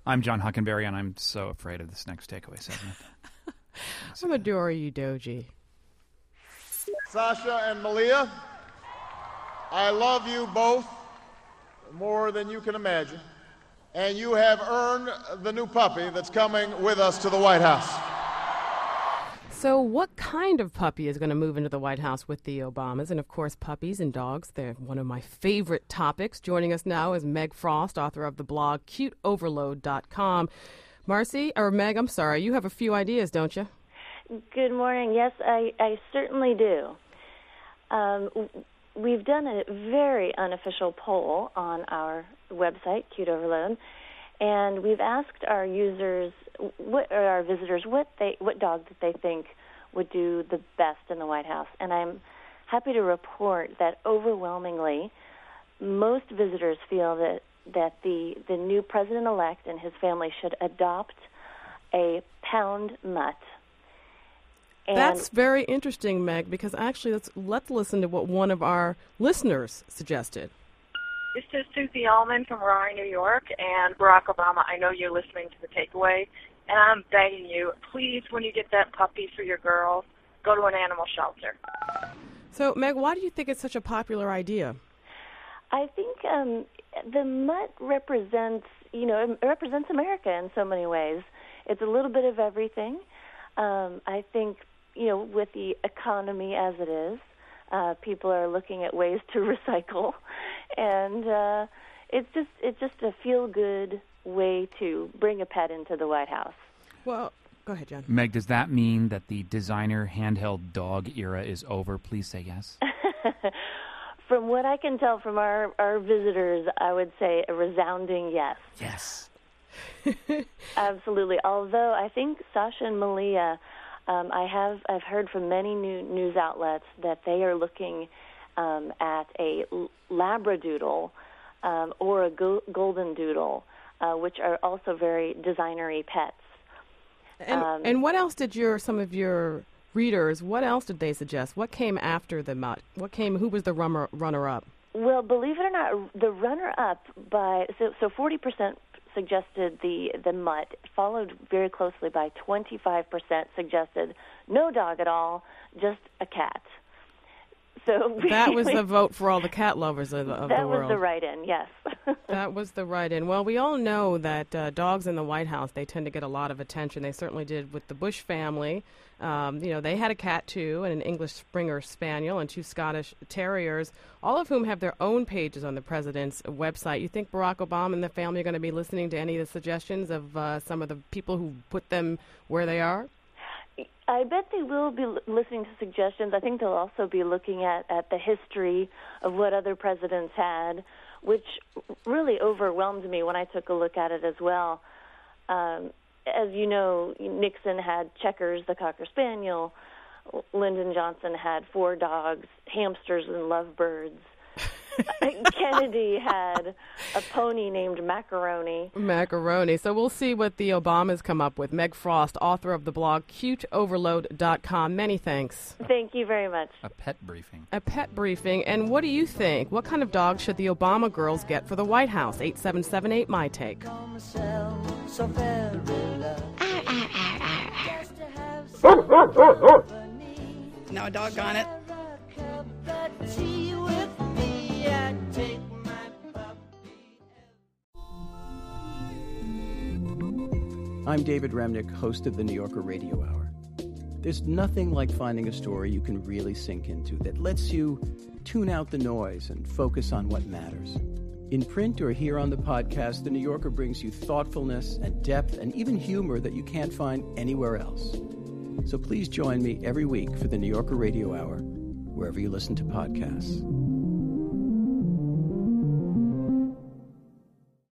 I'm John Huckenberry, and I'm so afraid of this next takeaway segment. I'm Adora Udoji. Sasha and Malia, I love you both more than you can imagine, and you have earned the new puppy that's coming with us to the White House. So what kind of puppy is going to move into the White House with the Obamas? And, of course, puppies and dogs. They're one of my favorite topics. Joining us now is Meg Frost, author of the blog CuteOverload.com. Meg, I'm sorry, you have a few ideas, don't you? Good morning. Yes, I certainly do. We've done a very unofficial poll on our website, Cute Overload, and we've asked our users, our visitors, what dog that they think would do the best in the White House. And I'm happy to report that overwhelmingly, most visitors feel that the new president-elect and his family should adopt a pound mutt. And that's very interesting, Meg, because actually let's listen to what one of our listeners suggested. This is Susie Allman from Raleigh, New York, and Barack Obama, I know you're listening to the takeaway, and I'm begging you, please, when you get that puppy for your girls, go to an animal shelter. So, Meg, why do you think it's such a popular idea? I think the mutt represents America in so many ways. It's a little bit of everything. I think, with the economy as it is, people are looking at ways to recycle, and it's just a feel-good way to bring a pet into the White House. Well, go ahead, John. Meg, does that mean that the designer handheld dog era is over? Please say yes. From what I can tell from our visitors, I would say a resounding yes. Yes. Absolutely. Although I think Sasha and Malia, I've heard from many news outlets that they are looking at a Labradoodle or a Golden Doodle, which are also very designery pets. And what else did some of your readers, what else did they suggest? What came after the mutt? Who was the runner-up? Well, believe it or not, the runner-up so 40% suggested the mutt, followed very closely by 25% suggested no dog at all, just a cat. So that was the vote for all the cat lovers of the world. That was the write-in, yes. That was the write-in. Well, we all know that dogs in the White House, they tend to get a lot of attention. They certainly did with the Bush family. They had a cat, too, and an English Springer Spaniel and 2 Scottish Terriers, all of whom have their own pages on the president's website. You think Barack Obama and the family are going to be listening to any of the suggestions of some of the people who put them where they are? I bet they will be listening to suggestions. I think they'll also be looking at the history of what other presidents had, which really overwhelmed me when I took a look at it as well. As you know, Nixon had Checkers, the Cocker Spaniel. Lyndon Johnson had 4 dogs, hamsters, and lovebirds. Kennedy had a pony named Macaroni. Macaroni. So we'll see what the Obamas come up with. Meg Frost, author of the blog CuteOverload.com. Many thanks. Thank you very much. A pet briefing. A pet briefing. And what do you think? What kind of dog should the Obama girls get for the White House? 8778, my take. No, doggone it. I'm David Remnick, host of the New Yorker Radio Hour. There's nothing like finding a story you can really sink into that lets you tune out the noise and focus on what matters. In print or here on the podcast, the New Yorker brings you thoughtfulness and depth and even humor that you can't find anywhere else. So please join me every week for the New Yorker Radio Hour, wherever you listen to podcasts.